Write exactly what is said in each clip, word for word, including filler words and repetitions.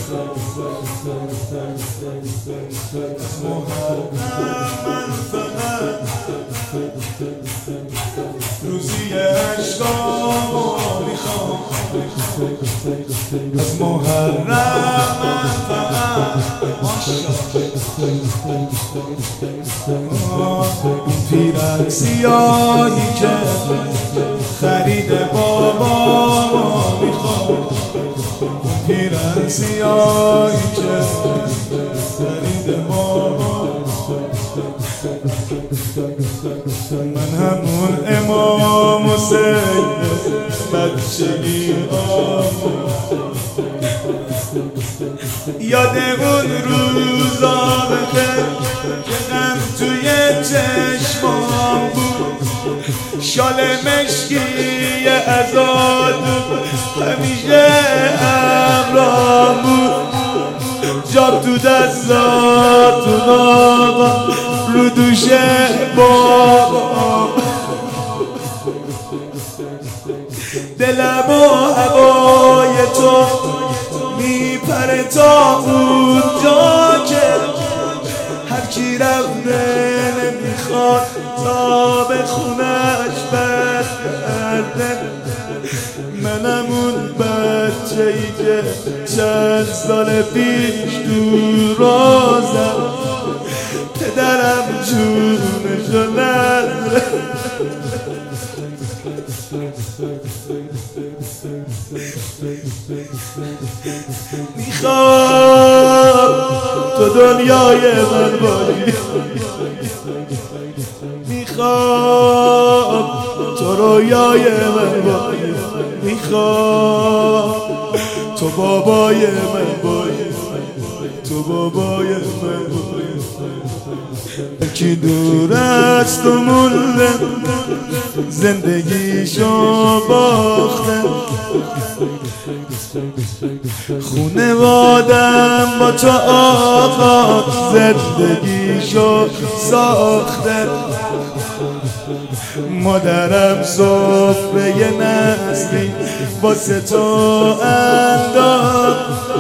روزی عشقامو میخوام از محرم من فقط این پیرن سیاهی که خرید بابامو میخوام پیرن سیاهی که خرید بابامو من همون امام حسین بچگی آمو یاد اون روزا بخیر که غم توی چشمام بود شال مشکی ازاد همیشه ابرام بود جاب تو دستاتون آقا رو دوش بابا دلم و هوای تو میپره تا اونجا که هر کی رفته نمیخواد تا به خونش برگرده منم اون بچه ای که چند سال پیش دور رازم پدرم جونشو نداره میخوام تو دنیای من باشی میخوام تو رویای من باشی میخوام تو بابای من باشی تو بابای من باشی کی دور است و مونده زندگیشو باخته خونوادم با تو آقا زندگیشو ساخته مادرم سفره نسلی واسه تو انداخت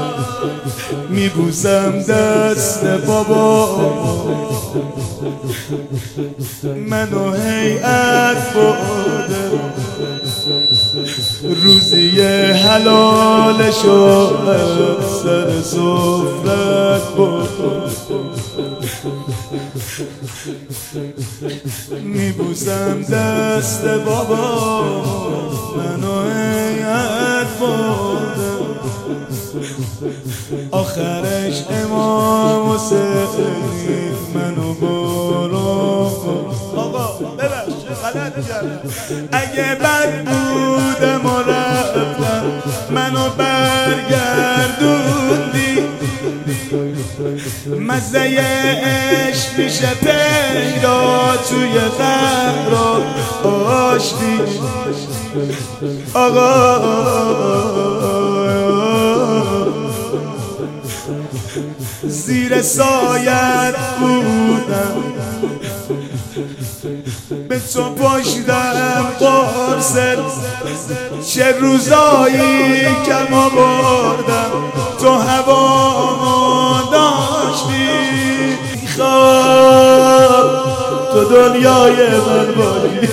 میبوسم دست بابا منو هیئت برده روزی حلالشو سر سفرت برد میبوسم دست بابا منو هیئت برده آخرش امام حسین منو برو آقا ببخش غلط کردم اگه بد بودم و رفتم منو برگردوندی مزه عشق میشه پیدا توی قبر و آشتی آقا زیر سایت بودم به تو پاشیدم قرصت چه روزایی کم آوردم تو هوامو داشتی میخوام تو دنیای من باشی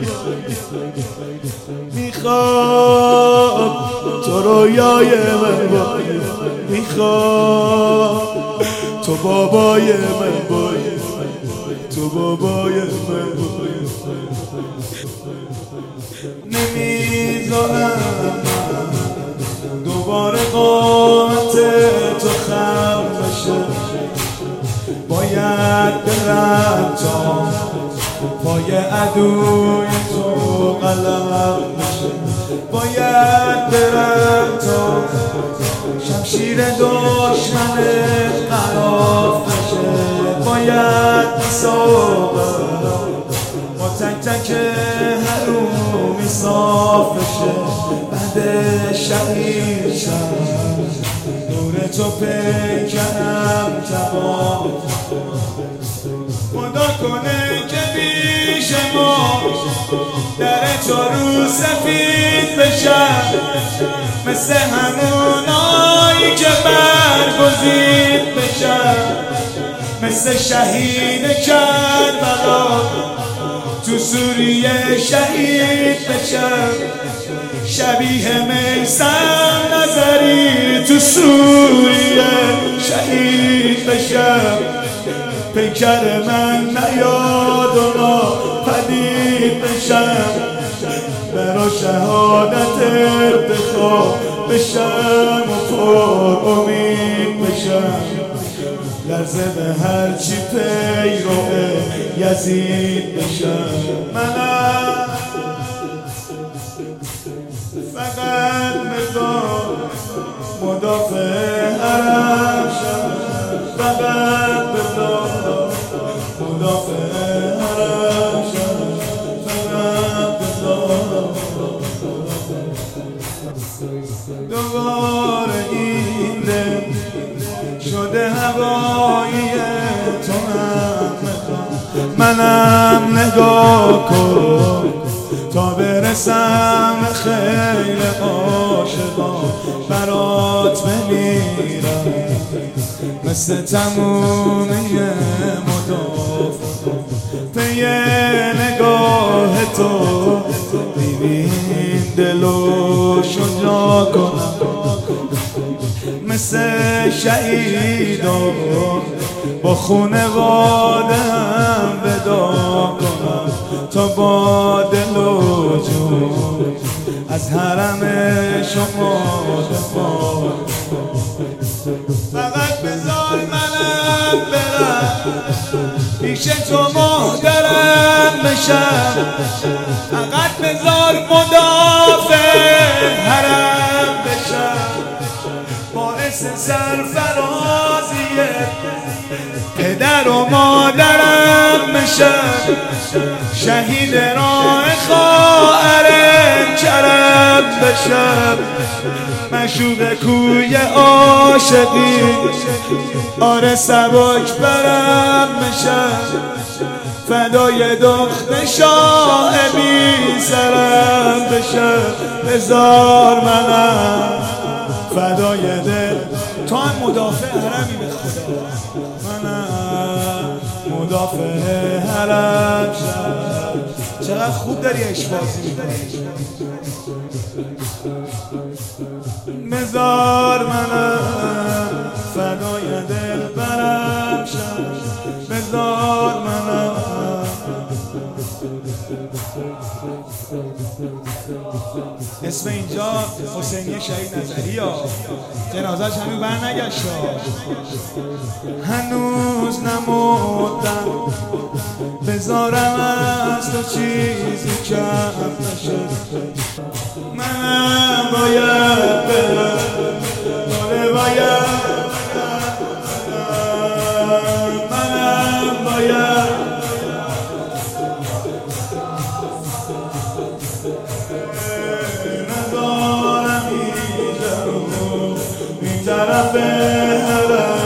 میخوام تو رویای من باشی میخوام تو بابای من باشی تو بابای من باشی نمیذارم دوباره قامت تو خم بشه باید برم تا پای عدوی تو قلم بشه باید برم تا شمشیر دشمنت خلاف بشه باید صبح با تک تک حرومی صاف بشه بعد شهید شم نور تو پیکرم تمام خدا کنه که پیش ما در تو رو سفید بشن مثل همونایی که مثل شهید کربلا تو سوریه شهید بشم، شبیه میثم نظری تو سوریه شهید بشم. پیکر من نیاد و ناپدید بشم، برا شهادت ارتخاب بشم و پر امید بشم. لرزه به هرچی پیرو یزید بشم. منم فقط بذار مدافع حرم شم، فقط بذار مدافع حرم شم، فقط بذار. دوباره این دل شده هوایی تو هم، منم نگاه کن تا برسم خیل عاشقان. برات بمیرم مثل تمومی مدافع، پی نگاه تو ببین دلو شجاع کنم. مثل شهیدان با خونواده‌ام ودا کنم، تا با دل و جون از حرم شما دفاع. فقط بذار منم برم پیش تو محترم بشم، فقط بذار مدافع حرم بشم. باعث سرفرازی پدر و مادرم بشم، شهید راه خواهر کرم بشم. مشوق کوی عاشقی آره سبک برم بشم، فدای دخت شاه بی سرم بشم. بذار منم فدای دل تو هم مدافع حرمی به خدا، منم مدافع حرم شم. چقدر خوب داری اشبازی میکنی. بذار منم فدای دل برم شم، بذار منم. اسم اینجا حسینی شهید نظری ها، جنازه‌اش هنوز بر نگشت، هنوز نمردم. بذارم از تو چیزی کم نشه، منم باید برم، آره باید برم، منم باید. ندارم اینجا رو این طرف حرم